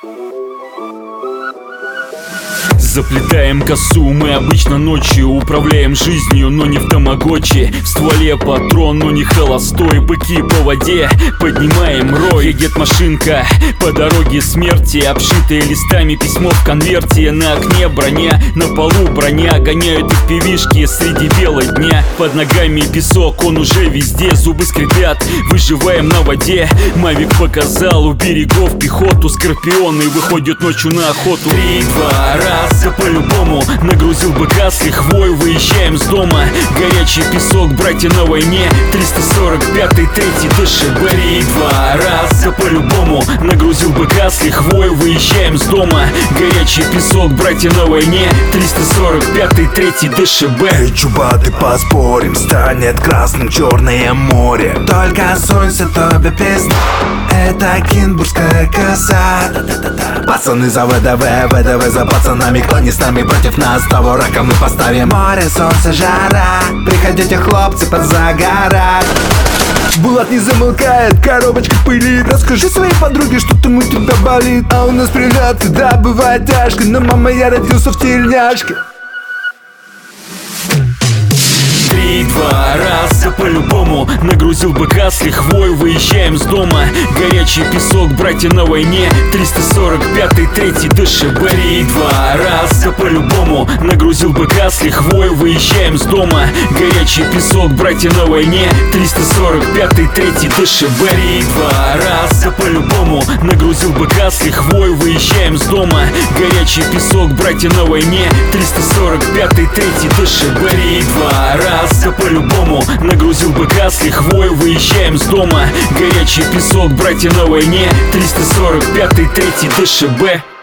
Заплетаем косу, мы обычно ночью управляем жизнью, но не в тамагочи. В стволе патрон, но не холостой. Быки по воде, поднимаем рой. Едет машинка по дороге смерти, обшитые листами письмо в конверте. На окне броня, на полу броня. Гоняют их певишки среди бела дня. Под ногами песок, он уже везде. Зубы скрипят, выживаем на воде. Мавик показал, у берегов пехоту. Скорпионы выходят ночью на охоту. 3, 2, раз, по-любому нагрузил быка с лихвой. Выезжаем с дома, горячий песок, братья на войне. 345-й, 3-й ДШБ. 3, 2, раз, по-любому нагрузил быка с лихвой. Выезжаем с дома, горячий песок, братья на войне. 345-й, 3-й ДШБ. Эй, чубаты, поспорим, станет красным Черное море. Только сунься, тебе песня, это Кинбургская коса. Пацаны за ВДВ, ВДВ за пацанами. Кто не с нами, против нас, того рака мы поставим. Море, солнце, жара, приходите, хлопцы, позагорать. Булат не замолкает, коробочка пылит. Расскажи своей подруге, что там у тебя болит. А у нас привет, всегда бывает тяжко. Но мама, я родился в тельняшке. 3, 2, раз, по-любому нагрузил быка с лихвой. Выезжаем с дома, горячий песок, братья на войне. 345-й, 3-й ДШБ. 3, 2, раз, по-любому нагрузил быка с лихвой. Выезжаем с дома, горячий песок, братья на войне. 345-й, 3-й ДШБ. 3, 2, раз, по-любому нагрузил быка с лихвой. Выезжаем с дома, горячий песок, братья на войне. 345-й, 3-й ДШБ. 3, 2, раз, по-любому нагрузил быка с лихвой. Выезжаем с дома, горячий песок, братья на войне. 345-й, 3-й ДШБ.